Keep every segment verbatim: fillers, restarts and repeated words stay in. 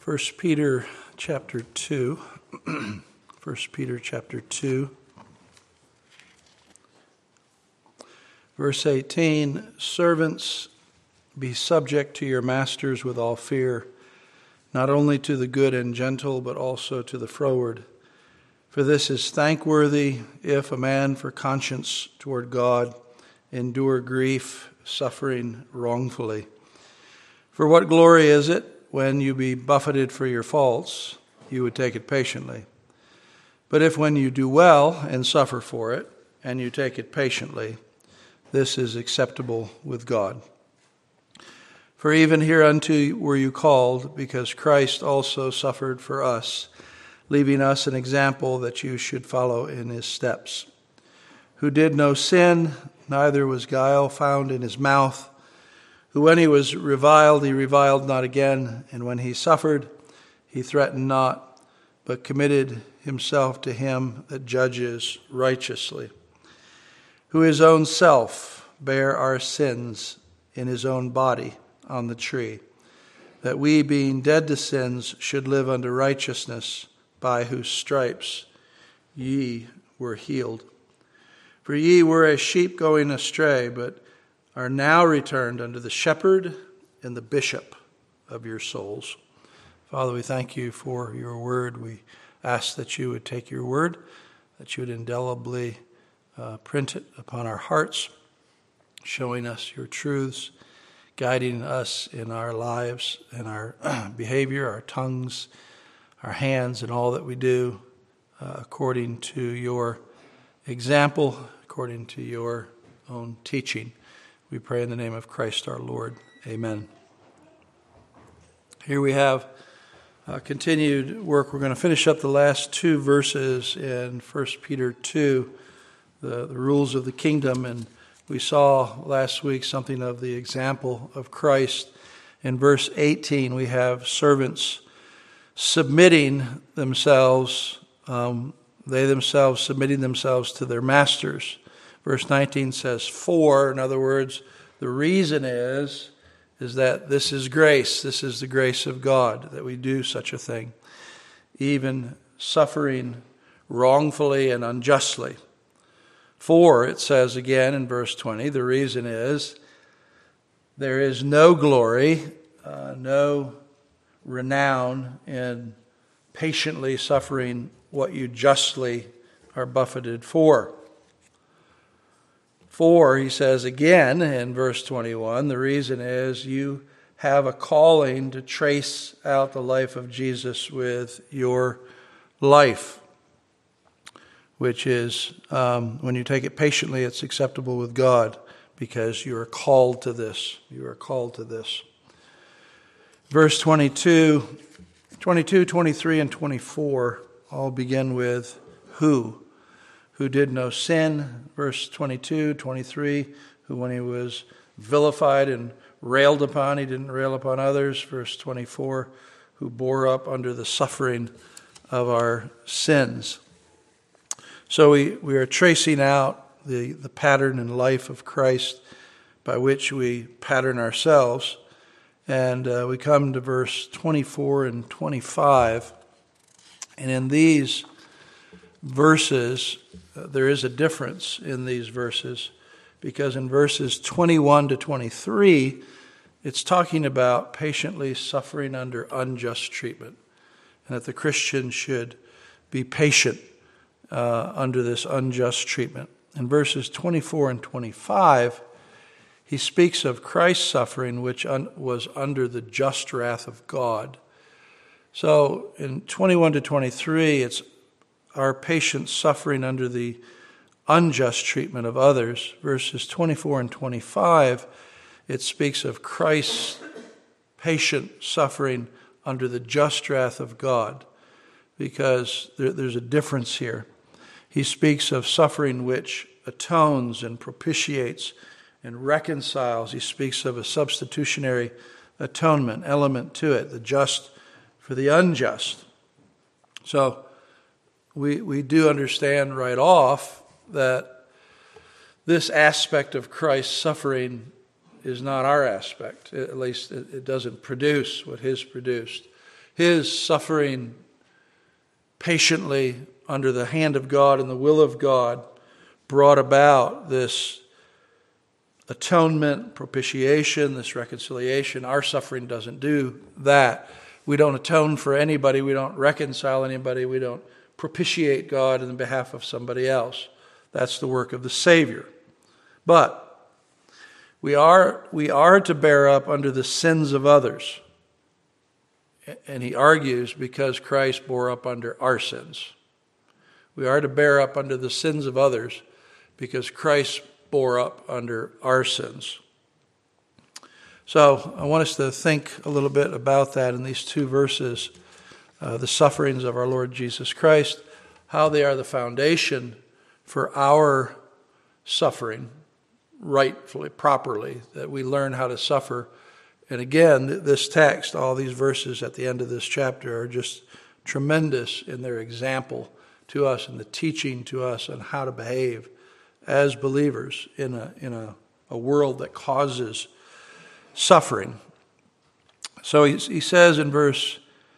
First Peter chapter two. First Peter chapter two. Verse eighteen, servants, be subject to your masters with all fear, not only to the good and gentle, but also to the froward. For this is thankworthy, if a man for conscience toward God endure grief, suffering wrongfully. For what glory is it, when you be buffeted for your faults, you would take it patiently? But if when you do well and suffer for it, and you take it patiently, this is acceptable with God. For even hereunto were you called, because Christ also suffered for us, leaving us an example that you should follow in his steps. Who did no sin, neither was guile found in his mouth. Who when he was reviled, he reviled not again, and when he suffered, he threatened not, but committed himself to him that judges righteously. Who his own self bare our sins in his own body on the tree, that we, being dead to sins, should live unto righteousness, by whose stripes ye were healed. For ye were as sheep going astray, but are now returned unto the shepherd and the bishop of your souls. Father, we thank you for your word. We ask that you would take your word, that you would indelibly uh, print it upon our hearts, showing us your truths, guiding us in our lives and our behavior, our tongues, our hands, and all that we do uh, according to your example, according to your own teaching. We pray in the name of Christ our Lord. Amen. Here we have uh, continued work. We're going to finish up the last two verses in First Peter two, the, the rules of the kingdom. And we saw last week something of the example of Christ. In verse eighteen, we have servants submitting themselves, um, they themselves submitting themselves to their masters. Verse nineteen says, for, in other words, the reason is, is that this is grace. This is the grace of God, that we do such a thing, even suffering wrongfully and unjustly. For, it says again in verse twenty, the reason is, there is no glory, uh, no renown in patiently suffering what you justly are buffeted for. For, he says again in verse twenty-one, the reason is you have a calling to trace out the life of Jesus with your life, which is, um, when you take it patiently, it's acceptable with God, because you are called to this. You are called to this. Verse twenty-two, twenty-two, twenty-three, and twenty-four all begin with who. Who did no sin, verse twenty-two, twenty-three, who when he was vilified and railed upon, he didn't rail upon others. Verse twenty-four, who bore up under the suffering of our sins. So we, we are tracing out the, the pattern and life of Christ by which we pattern ourselves. And uh, we come to verse twenty-four and twenty-five. And in these verses, uh, there is a difference in these verses, because in verses twenty-one to twenty-three, it's talking about patiently suffering under unjust treatment, and that the Christian should be patient uh, under this unjust treatment. In verses twenty-four and twenty-five, he speaks of Christ's suffering, which un- was under the just wrath of God. So in twenty-one to twenty-three, it's our patient suffering under the unjust treatment of others. Verses twenty-four and twenty-five, it speaks of Christ's patient suffering under the just wrath of God, because there, there's a difference here. He speaks of suffering which atones and propitiates and reconciles. He speaks of a substitutionary atonement element to it, the just for the unjust. So we we do understand right off that this aspect of Christ's suffering is not our aspect. At least it, it doesn't produce what his produced. His suffering patiently under the hand of God and the will of God brought about this atonement, propitiation, this reconciliation. Our suffering doesn't do that. We don't atone for anybody. We don't reconcile anybody. We don't propitiate God in behalf of somebody else. That's the work of the Savior. But we are, we are to bear up under the sins of others. And he argues because Christ bore up under our sins. We are to bear up under the sins of others because Christ bore up under our sins. So I want us to think a little bit about that in these two verses, uh, the sufferings of our Lord Jesus Christ, how they are the foundation for our suffering rightfully, properly, that we learn how to suffer. And again, this text, all these verses at the end of this chapter are just tremendous in their example to us and the teaching to us on how to behave as believers in a in a, a world that causes suffering. So he, he says in verse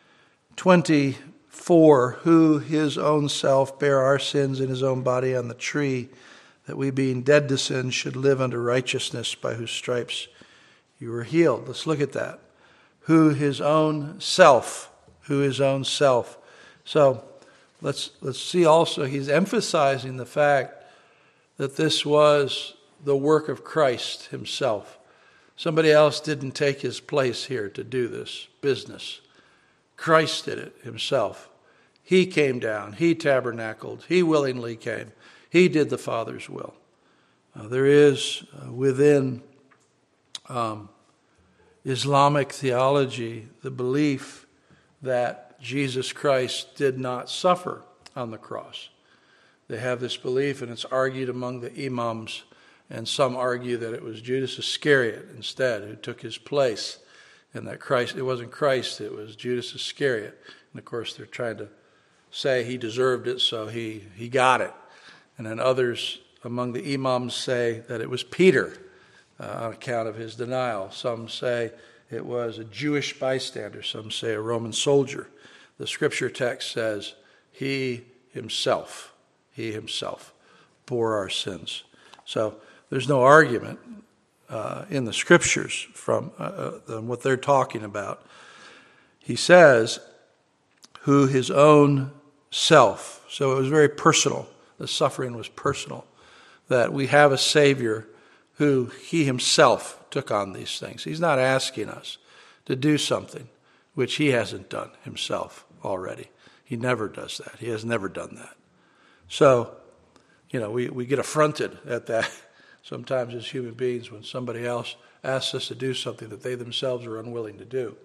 twenty-four, who his own self bare our sins in his own body on the tree, that we being dead to sin should live unto righteousness, by whose stripes you were healed. Let's look at that. Who his own self, who his own self. So let's let's see also, he's emphasizing the fact that this was the work of Christ himself. Somebody else didn't take his place here to do this business. Christ did it himself. He came down. He tabernacled. He willingly came. He did the Father's will. Uh, there is uh, within um, Islamic theology the belief that Jesus Christ did not suffer on the cross. They have this belief, and it's argued among the imams, and some argue that it was Judas Iscariot instead who took his place, and that Christ, it wasn't Christ, it was Judas Iscariot. And of course they're trying to say he deserved it, so he, he got it. And then others among the imams say that it was Peter uh, on account of his denial. Some say it was a Jewish bystander. Some say a Roman soldier. The scripture text says he himself, he himself bore our sins. So there's no argument uh, in the scriptures from uh, uh, what they're talking about. He says, who his own self. So it was very personal. The suffering was personal. That we have a Savior who he himself took on these things. He's not asking us to do something which he hasn't done himself already. He never does that. He has never done that. So, you know, we, we get affronted at that sometimes as human beings when somebody else asks us to do something that they themselves are unwilling to do.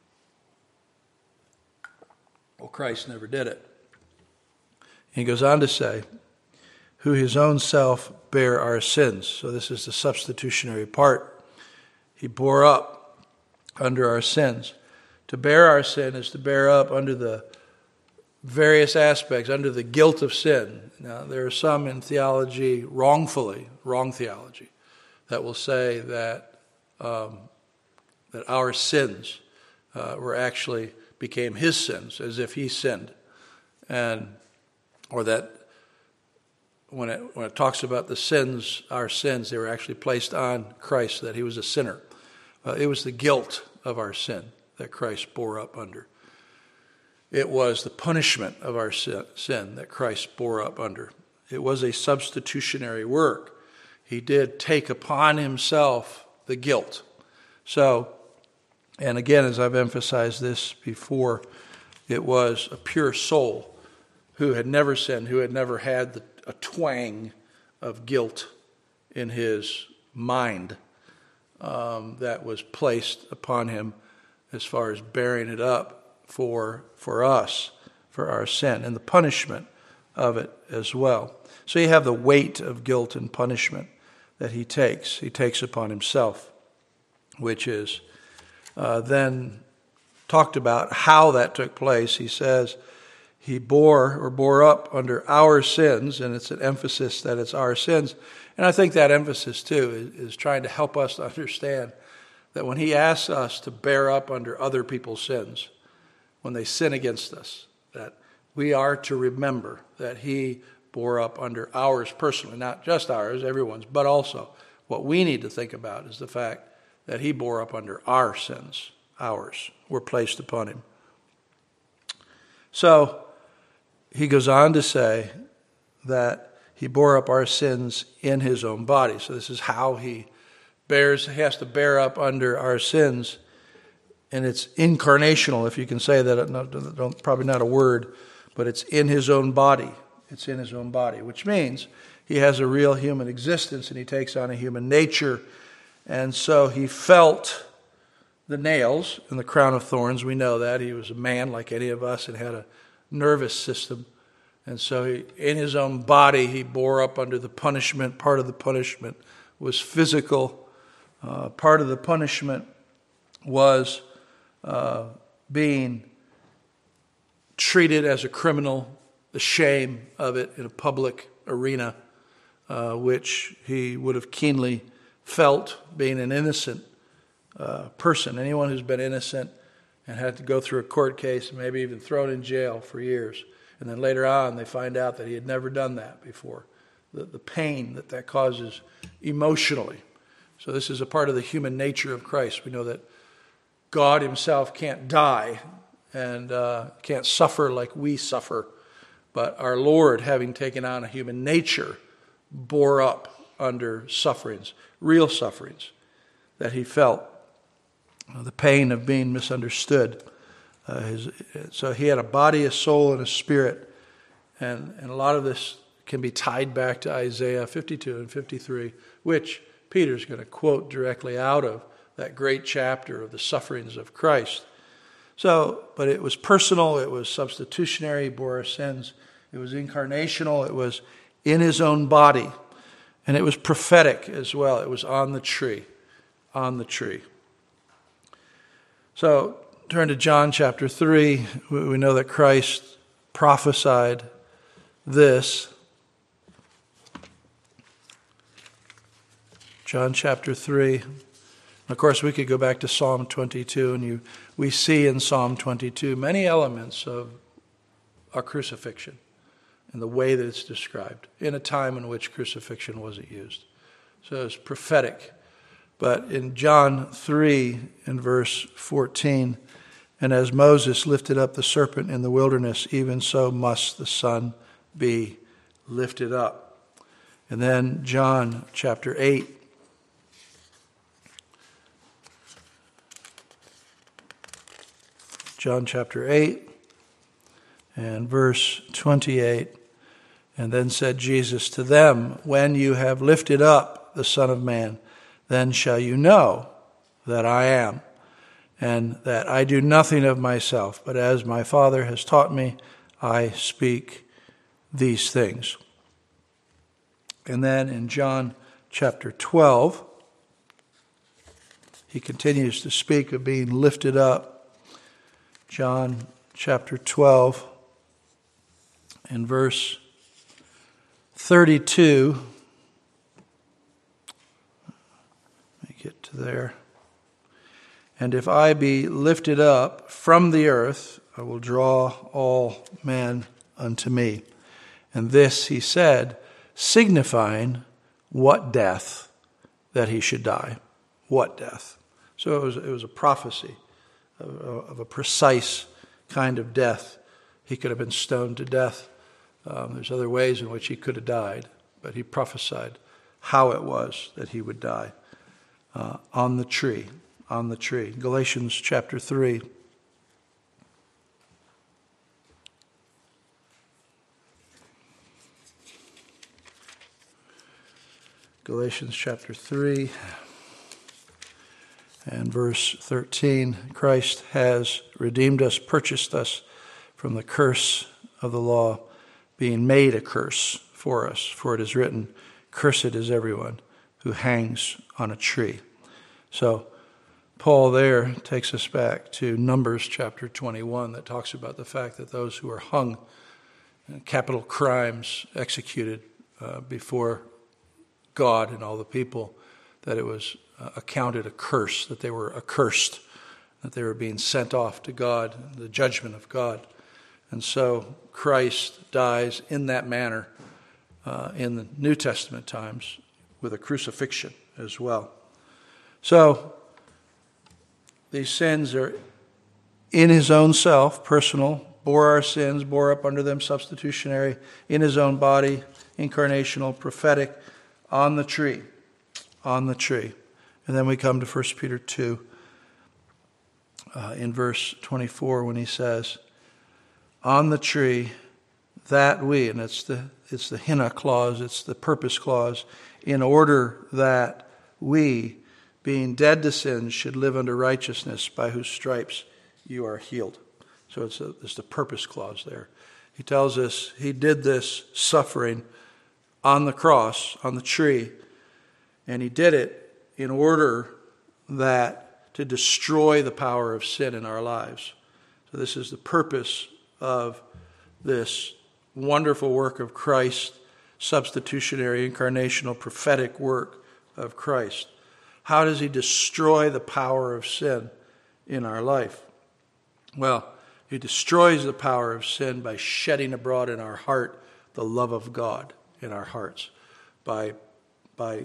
Well, Christ never did it. He goes on to say, who his own self bare our sins. So this is the substitutionary part. He bore up under our sins. To bear our sin is to bear up under the various aspects, under the guilt of sin. Now, there are some in theology, wrongfully, wrong theology, that will say that um, that our sins uh, were actually became his sins, as if he sinned, and or that when it when it talks about the sins, our sins, they were actually placed on Christ, that he was a sinner. Uh, it was the guilt of our sin that Christ bore up under. It was the punishment of our sin, sin that Christ bore up under. It was a substitutionary work. He did take upon himself the guilt. So, and again, as I've emphasized this before, it was a pure soul who had never sinned, who had never had the, a twang of guilt in his mind um, that was placed upon him as far as bearing it up for for us, for our sin, and the punishment of it as well. So you have the weight of guilt and punishment that he takes. He takes upon himself, which is uh, then talked about how that took place. He says he bore or bore up under our sins, and it's an emphasis that it's our sins. And I think that emphasis, too, is, is trying to help us to understand that when he asks us to bear up under other people's sins, when they sin against us, that we are to remember that he bore up under ours personally, not just ours, everyone's, but also what we need to think about is the fact that he bore up under our sins, ours, were placed upon him. So he goes on to say that he bore up our sins in his own body. So this is how he bears, he has to bear up under our sins. And it's incarnational, if you can say that. Not, probably not a word, but it's in his own body. It's in his own body, which means he has a real human existence and he takes on a human nature. And so he felt the nails and the crown of thorns. We know that. He was a man like any of us and had a nervous system. And so he, in his own body, he bore up under the punishment. Part of the punishment was physical. Uh, part of the punishment was uh, being treated as a criminal, the shame of it in a public arena, uh, which he would have keenly felt being an innocent uh, person. Anyone who's been innocent and had to go through a court case and maybe even thrown in jail for years. And then later on, they find out that he had never done that before. The, the pain that that causes emotionally. So this is a part of the human nature of Christ. We know that God himself can't die and uh, can't suffer like we suffer. But our Lord, having taken on a human nature, bore up under sufferings, real sufferings that he felt. The pain of being misunderstood. Uh, his, so he had a body, a soul, and a spirit. And, and a lot of this can be tied back to Isaiah fifty-two and fifty-three, which Peter's going to quote directly out of that great chapter of the sufferings of Christ. So, but it was personal, it was substitutionary, he bore our sins. It was incarnational, it was in his own body. And it was prophetic as well. It was on the tree, on the tree. So, turn to John chapter three. We know that Christ prophesied this. John chapter three. Of course, we could go back to Psalm twenty-two, and you, we see in Psalm twenty-two many elements of our crucifixion and the way that it's described in a time in which crucifixion wasn't used. So it's prophetic. But in John three, in verse fourteen, and as Moses lifted up the serpent in the wilderness, even so must the Son be lifted up. And then John chapter eight. John chapter eight and verse twenty-eight. And then said Jesus to them, when you have lifted up the Son of Man, then shall you know that I am, and that I do nothing of myself, but as my Father has taught me, I speak these things. And then in John chapter twelve, he continues to speak of being lifted up. John chapter twelve and verse thirty-two. Let me get to there. And if I be lifted up from the earth, I will draw all men unto me. And this he said, signifying what death that he should die. What death? So it was, it was a prophecy of, of a precise kind of death. He could have been stoned to death. Um, there's other ways in which he could have died, but he prophesied how it was that he would die uh, on the tree, on the tree. Galatians chapter three. Galatians chapter three and verse thirteen. Christ has redeemed us, purchased us from the curse of the law, being made a curse for us. For it is written, cursed is everyone who hangs on a tree. So Paul there takes us back to Numbers chapter twenty-one that talks about the fact that those who are hung, capital crimes executed uh, before God and all the people, that it was uh, accounted a curse, that they were accursed that they were being sent off to God, the judgment of God. And so Christ dies in that manner uh, in the New Testament times with a crucifixion as well. So these sins are in his own self, personal, bore our sins, bore up under them, substitutionary, in his own body, incarnational, prophetic, on the tree, on the tree. And then we come to First Peter two uh, in verse twenty-four when he says, on the tree that we, and it's the it's the hina clause, it's the purpose clause, in order that we, being dead to sins, should live unto righteousness, by whose stripes you are healed. So it's, a, it's the purpose clause there. He tells us he did this suffering on the cross, on the tree, and he did it in order that to destroy the power of sin in our lives. So this is the purpose of this wonderful work of Christ, substitutionary, incarnational, prophetic work of Christ. How does he destroy the power of sin in our life? Well, he destroys the power of sin by shedding abroad in our heart the love of God in our hearts, by, by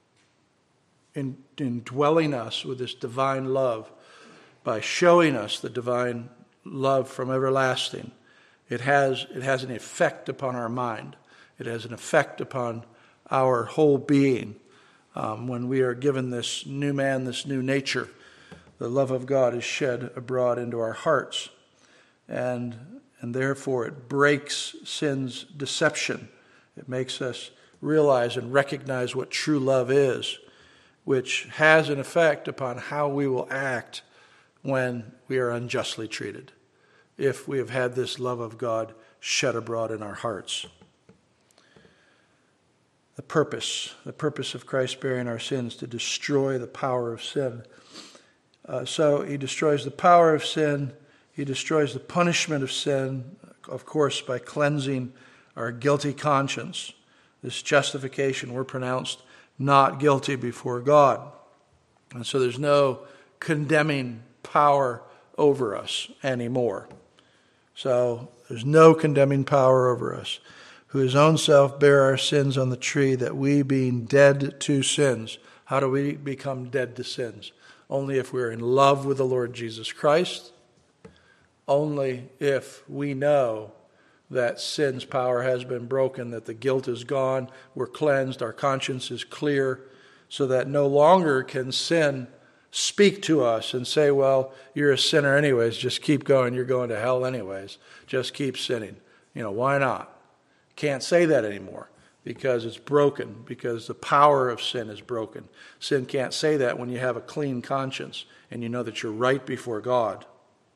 in, indwelling us with this divine love, by showing us the divine love from everlasting. It has, it has an effect upon our mind. It has an effect upon our whole being. Um, when we are given this new man, this new nature, the love of God is shed abroad into our hearts. And, and therefore it breaks sin's deception. It makes us realize and recognize what true love is, which has an effect upon how we will act when we are unjustly treated, if we have had this love of God shed abroad in our hearts. The purpose, the purpose of Christ bearing our sins, to destroy the power of sin. Uh, so he destroys the power of sin. He destroys the punishment of sin, of course, by cleansing our guilty conscience. This justification, we're pronounced not guilty before God. And so there's no condemning power over us anymore. So there's no condemning power over us, who his own self bare our sins on the tree, that we, being dead to sins. How do we become dead to sins? Only if we're in love with the Lord Jesus Christ. Only if we know that sin's power has been broken, that the guilt is gone, we're cleansed, our conscience is clear, so that no longer can sin speak to us and say, well, you're a sinner anyways, just keep going, you're going to hell anyways, just keep sinning. You know, why not? Can't say that anymore because it's broken, because the power of sin is broken. Sin can't say that when you have a clean conscience and you know that you're right before God.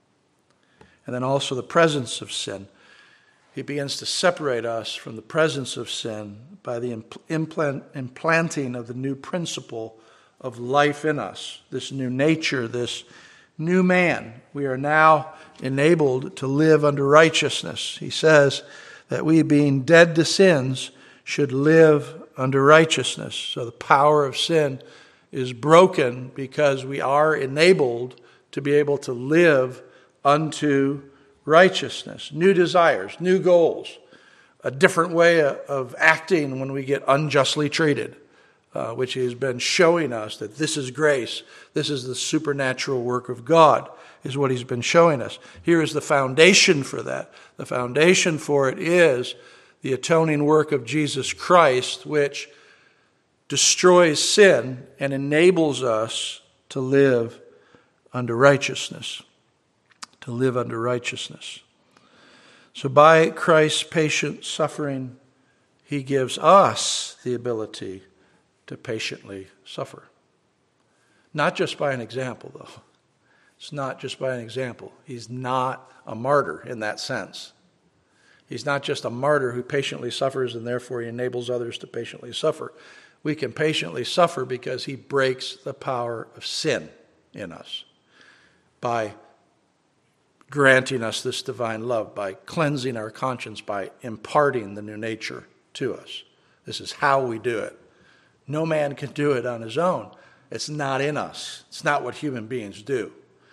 And then also the presence of sin. He begins to separate us from the presence of sin by the implant, implanting of the new principle of life in us, this new nature, this new man. We are now enabled to live under righteousness. He says that we, being dead to sins, should live under righteousness. So the power of sin is broken because we are enabled to be able to live unto righteousness, new desires, new goals, a different way of acting when we get unjustly treated, uh, which he has been showing us that this is grace, this is the supernatural work of God, is what he's been showing us. Here is the foundation for that. The foundation for it is the atoning work of Jesus Christ, which destroys sin and enables us to live under righteousness. To live under righteousness. So by Christ's patient suffering, he gives us the ability to patiently suffer. Not just by an example, though. It's not just by an example. He's not a martyr in that sense. He's not just a martyr who patiently suffers and therefore he enables others to patiently suffer. We can patiently suffer because he breaks the power of sin in us by granting us this divine love, by cleansing our conscience, by imparting the new nature to us. This is how we do it. No man can do it on his own. It's not in us. It's not what human beings do.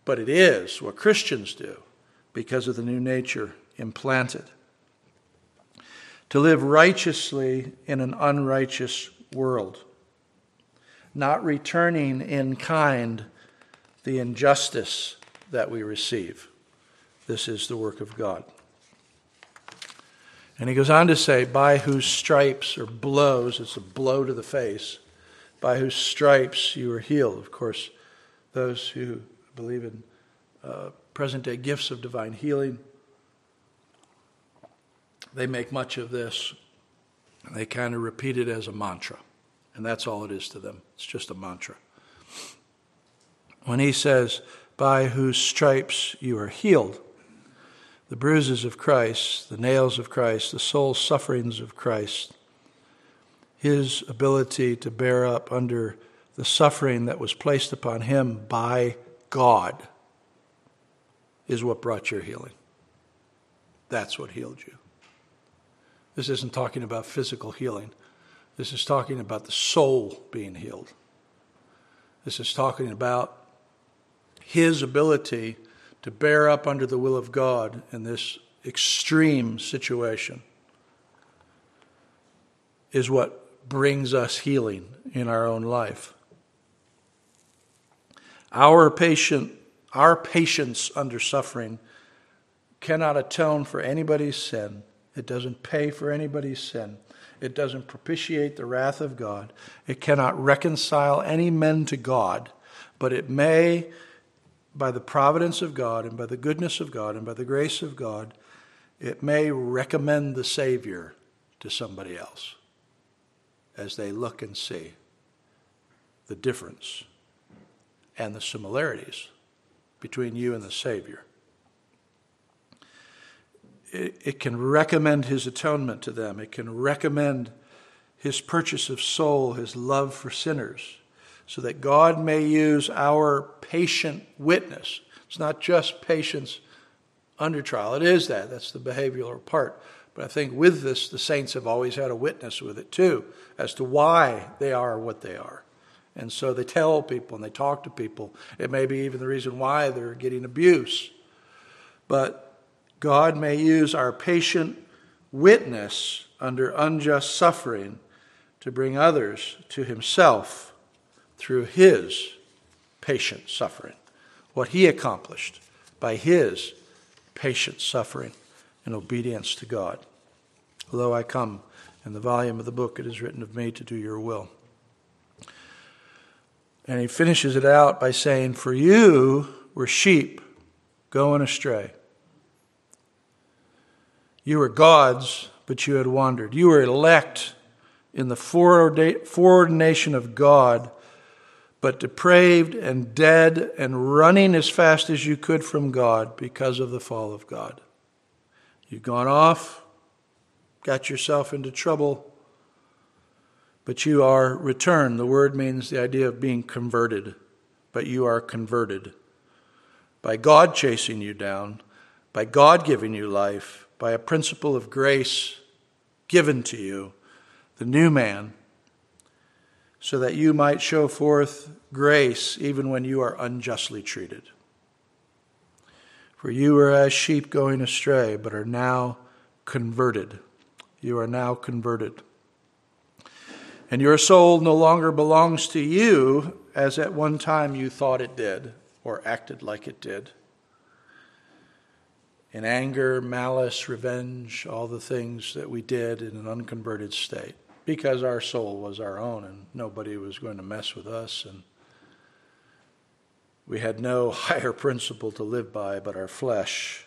But it is what Christians do because of the new nature implanted. To live righteously in an unrighteous world, not returning in kind the injustice that we receive. This is the work of God. And he goes on to say, by whose stripes or blows, it's a blow to the face, by whose stripes you are healed. Of course, those who believe in uh, present-day gifts of divine healing, they make much of this. They kind of repeat it as a mantra. And that's all it is to them. It's just a mantra. When he says, by whose stripes you are healed, the bruises of Christ, the nails of Christ, the soul sufferings of Christ, his ability to bear up under the suffering that was placed upon him by God is what brought your healing. That's what healed you. This isn't talking about physical healing. This is talking about the soul being healed. This is talking about his ability to bear up under the will of God in this extreme situation is what brings us healing in our own life. Our patient, our patience under suffering cannot atone for anybody's sin. It doesn't pay for anybody's sin. It doesn't propitiate the wrath of God. It cannot reconcile any men to God, but it may, by the providence of God and by the goodness of God and by the grace of God, it may recommend the Savior to somebody else as they look and see the difference and the similarities between you and the Savior. It, it can recommend his atonement to them. It can recommend his purchase of soul, his love for sinners, so that God may use our patient witness. It's not just patience under trial. It is that. That's the behavioral part. But I think with this, the saints have always had a witness with it too, as to why they are what they are. And so they tell people and they talk to people. It may be even the reason why they're getting abuse. But God may use our patient witness under unjust suffering to bring others to himself through his patient suffering, what he accomplished by his patient suffering and obedience to God. Although I come in the volume of the book, it is written of me to do your will. And he finishes it out by saying, for you were sheep going astray. You were God's, but you had wandered. You were elect in the foreordination of God, but depraved and dead and running as fast as you could from God because of the fall of God. You've gone off, got yourself into trouble, but you are returned. The word means the idea of being converted, but you are converted by God chasing you down, by God giving you life, by a principle of grace given to you, the new man, so that you might show forth grace even when you are unjustly treated. For you were as sheep going astray, but are now converted. You are now converted. And your soul no longer belongs to you as at one time you thought it did or acted like it did. In anger, malice, revenge, all the things that we did in an unconverted state. Because our soul was our own and nobody was going to mess with us. And we had no higher principle to live by but our flesh.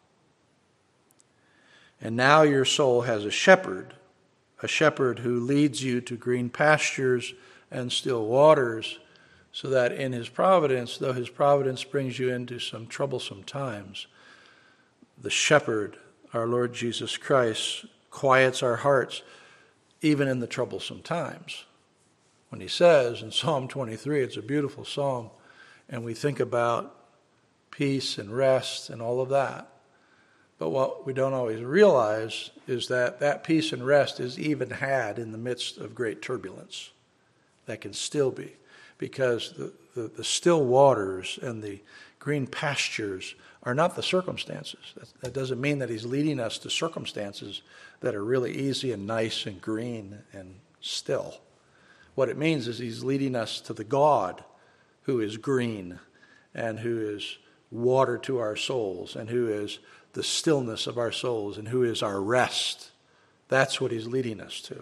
And now your soul has a shepherd, a shepherd who leads you to green pastures and still waters, so that in his providence, though his providence brings you into some troublesome times, the shepherd, our Lord Jesus Christ, quiets our hearts even in the troublesome times. When he says in Psalm twenty-three, it's a beautiful psalm, and we think about peace and rest and all of that. But what we don't always realize is that that peace and rest is even had in the midst of great turbulence. That can still be, because the, the, the still waters and the green pastures are not the circumstances. That, that doesn't mean that he's leading us to circumstances that are really easy and nice and green and still. What it means is he's leading us to the God who is green and who is water to our souls and who is the stillness of our souls and who is our rest. That's what he's leading us to.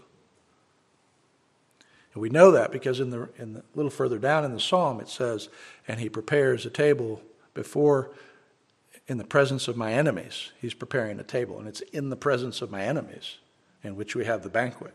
And we know that because in the in the a little further down in the psalm it says, and he prepares a table before, in the presence of my enemies. He's preparing a table, and it's in the presence of my enemies in which we have the banquet.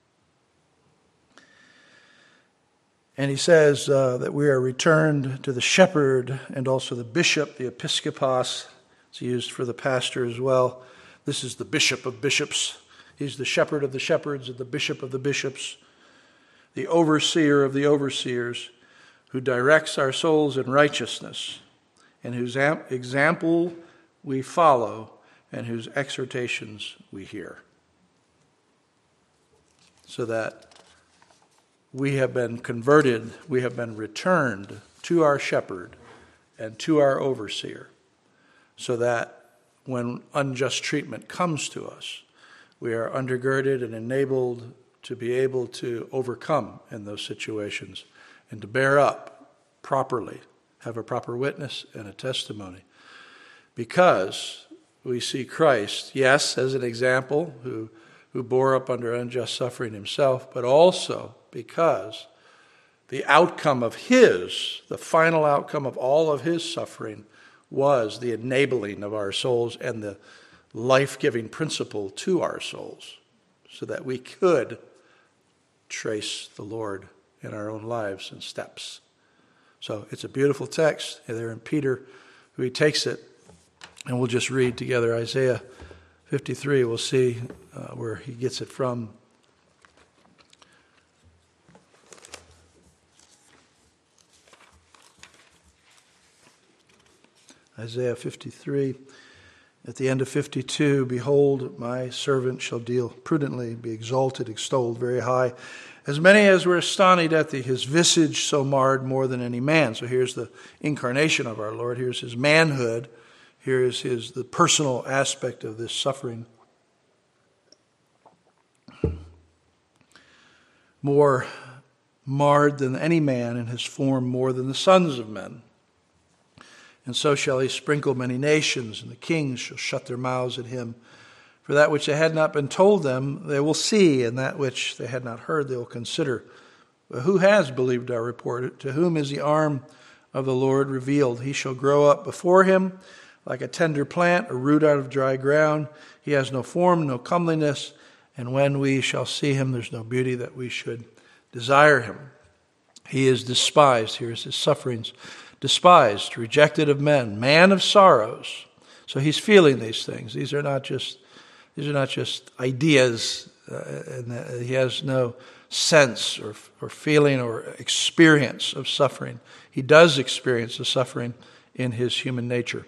And he says uh, that we are returned to the shepherd and also the bishop, the episkopos. It's used for the pastor as well. This is the bishop of bishops. He's the shepherd of the shepherds and the bishop of the bishops, the overseer of the overseers, who directs our souls in righteousness, and whose am- example we follow and whose exhortations we hear. So that we have been converted, we have been returned to our shepherd and to our overseer, so that when unjust treatment comes to us, we are undergirded and enabled to be able to overcome in those situations and to bear up properly, have a proper witness and a testimony. Because we see Christ, yes, as an example, who, who bore up under unjust suffering himself, but also because the outcome of his, the final outcome of all of his suffering, was the enabling of our souls and the life-giving principle to our souls, so that we could trace the Lord in our own lives and steps. So it's a beautiful text there in Peter, who he takes it, and we'll just read together Isaiah fifty-three. We'll see uh, where he gets it from. Isaiah fifty-three, at the end of fifty-two, behold, my servant shall deal prudently, be exalted, extolled, very high. As many as were astonished at the, his visage so marred more than any man. So here's the incarnation of our Lord. Here's his manhood. Here is his the personal aspect of this suffering. More marred than any man, and his form more than the sons of men. And so shall he sprinkle many nations, and the kings shall shut their mouths at him. For that which they had not been told them, they will see, and that which they had not heard, they will consider. But who has believed our report? To whom is the arm of the Lord revealed? He shall grow up before him like a tender plant, a root out of dry ground. He has no form, no comeliness, and when we shall see him, there's no beauty that we should desire him. He is despised. Here's his sufferings. Despised, rejected of men, man of sorrows. So he's feeling these things. These are not just these are not just ideas, uh, and he has no sense or, or feeling or experience of suffering. He does experience the suffering in his human nature.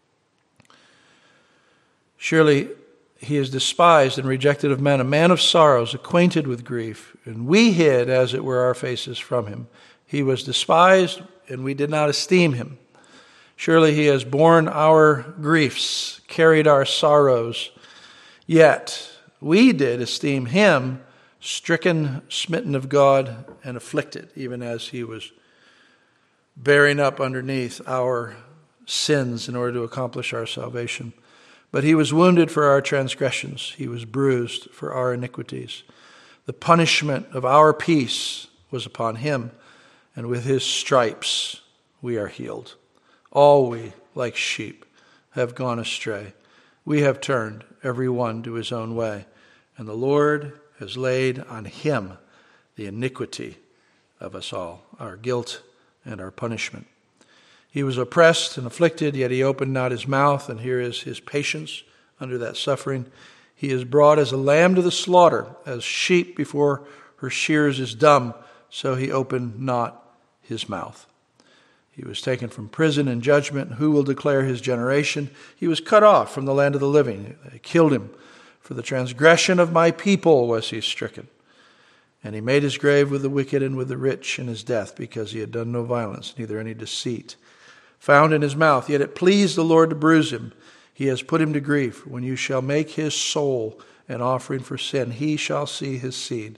Surely he is despised and rejected of men, a man of sorrows, acquainted with grief, and we hid, as it were, our faces from him. He was despised, and we did not esteem him. Surely he has borne our griefs, carried our sorrows. Yet we did esteem him stricken, smitten of God, and afflicted, even as he was bearing up underneath our sins in order to accomplish our salvation. But he was wounded for our transgressions. He was bruised for our iniquities. The punishment of our peace was upon him, and with his stripes we are healed. All we, like sheep, have gone astray. We have turned every one to his own way, and the Lord has laid on him the iniquity of us all, our guilt and our punishment. He was oppressed and afflicted, yet he opened not his mouth, and here is his patience under that suffering. He is brought as a lamb to the slaughter, as sheep before her shears is dumb, so he opened not his mouth. He was taken from prison and judgment. Who will declare his generation? He was cut off from the land of the living. They killed him. For the transgression of my people was he stricken. And he made his grave with the wicked and with the rich in his death, because he had done no violence, neither any deceit found in his mouth. Yet it pleased the Lord to bruise him. He has put him to grief. When you shall make his soul an offering for sin, he shall see his seed.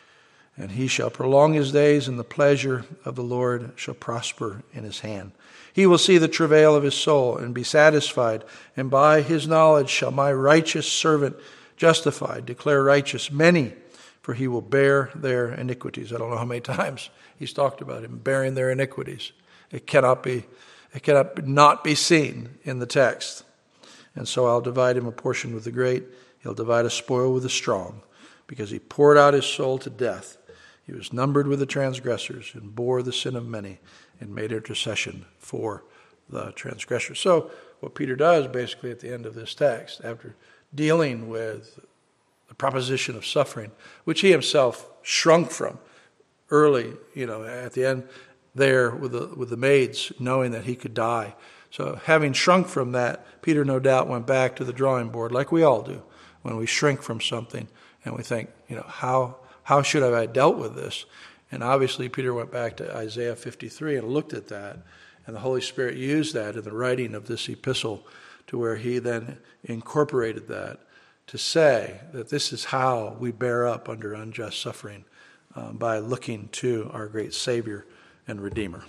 And he shall prolong his days, and the pleasure of the Lord shall prosper in his hand. He will see the travail of his soul and be satisfied. And by his knowledge shall my righteous servant justified declare righteous many, for he will bear their iniquities. I don't know how many times he's talked about him bearing their iniquities. It cannot be, it cannot not be seen in the text. And so I'll divide him a portion with the great. He'll divide a spoil with the strong, because he poured out his soul to death. He was numbered with the transgressors and bore the sin of many and made intercession for the transgressors. So what Peter does basically at the end of this text, after dealing with the proposition of suffering, which he himself shrunk from early, you know, at the end there with the, with the maids, knowing that he could die. So having shrunk from that, Peter no doubt went back to the drawing board, like we all do, when we shrink from something and we think, you know, how how should I have dealt with this? And obviously Peter went back to Isaiah fifty-three and looked at that, and the Holy Spirit used that in the writing of this epistle to where he then incorporated that to say that this is how we bear up under unjust suffering, um, by looking to our great Savior and Redeemer.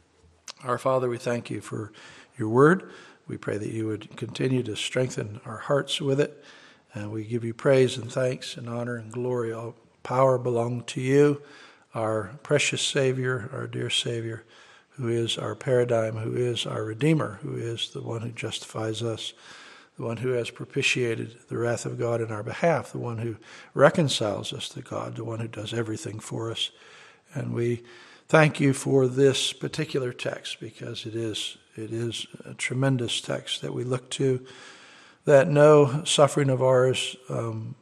Our Father, we thank you for your word. We pray that you would continue to strengthen our hearts with it. And we give you praise and thanks and honor and glory. All power belong to you, our precious Savior, our dear Savior, who is our paradigm, who is our Redeemer, who is the one who justifies us, the one who has propitiated the wrath of God in our behalf, the one who reconciles us to God, the one who does everything for us. And we thank you for this particular text, because it is it is a tremendous text that we look to, that no suffering of ours um,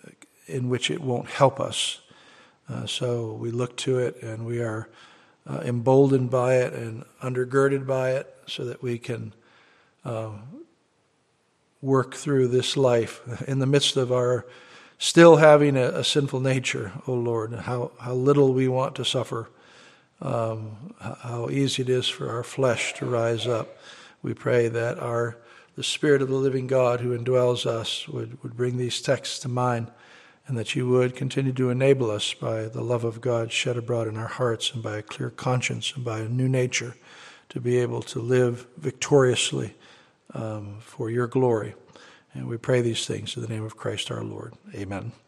in which it won't help us. Uh, so we look to it, and we are uh, emboldened by it and undergirded by it, so that we can uh, work through this life in the midst of our still having a, a sinful nature, O Lord, how, how little we want to suffer, um, how easy it is for our flesh to rise up. We pray that our the Spirit of the living God who indwells us would, would bring these texts to mind, and that you would continue to enable us by the love of God shed abroad in our hearts, and by a clear conscience and by a new nature, to be able to live victoriously um, for your glory. And we pray these things in the name of Christ our Lord. Amen.